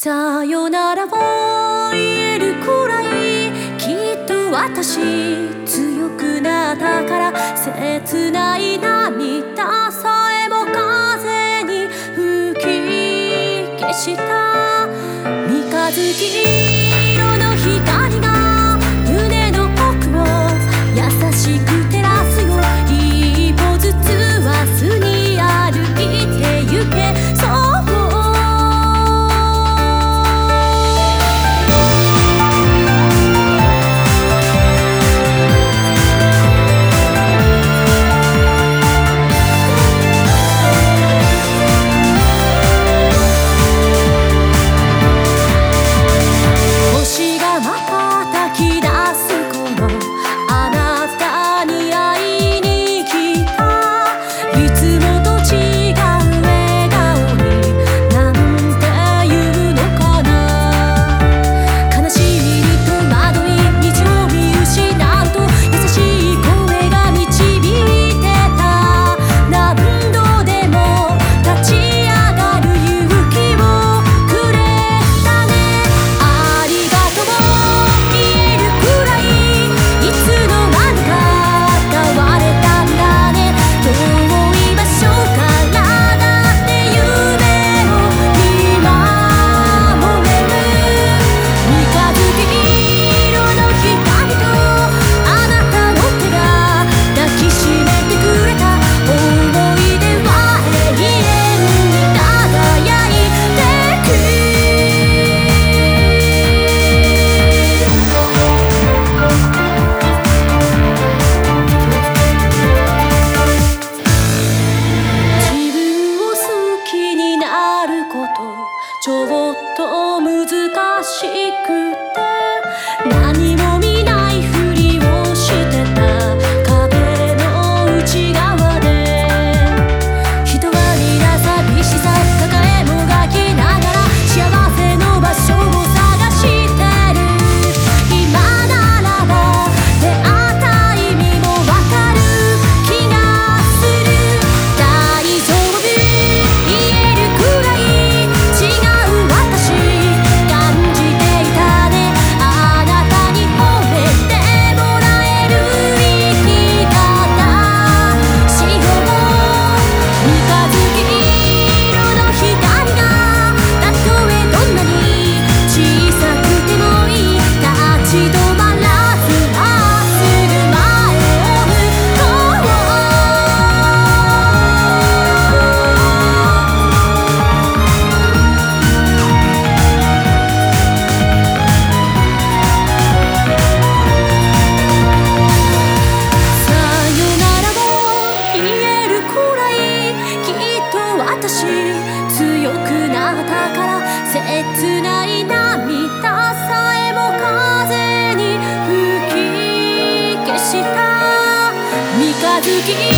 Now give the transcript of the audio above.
さよならを言えるくらいきっと私強くなったから、切ない涙さえも風に吹き消した三日月色の光が胸の奥を優しく照らすよ。一歩ずつ明日に歩いてゆけ。ちょっと難しくて何も見ないふりをしてた壁の内側で、人は皆寂しさ抱えもがきながら幸せの場所を探してる。今ならば出会った意味もわかる気がする。大丈夫言えるくらい私強くなったから、切ない涙さえも風に吹き消した三日月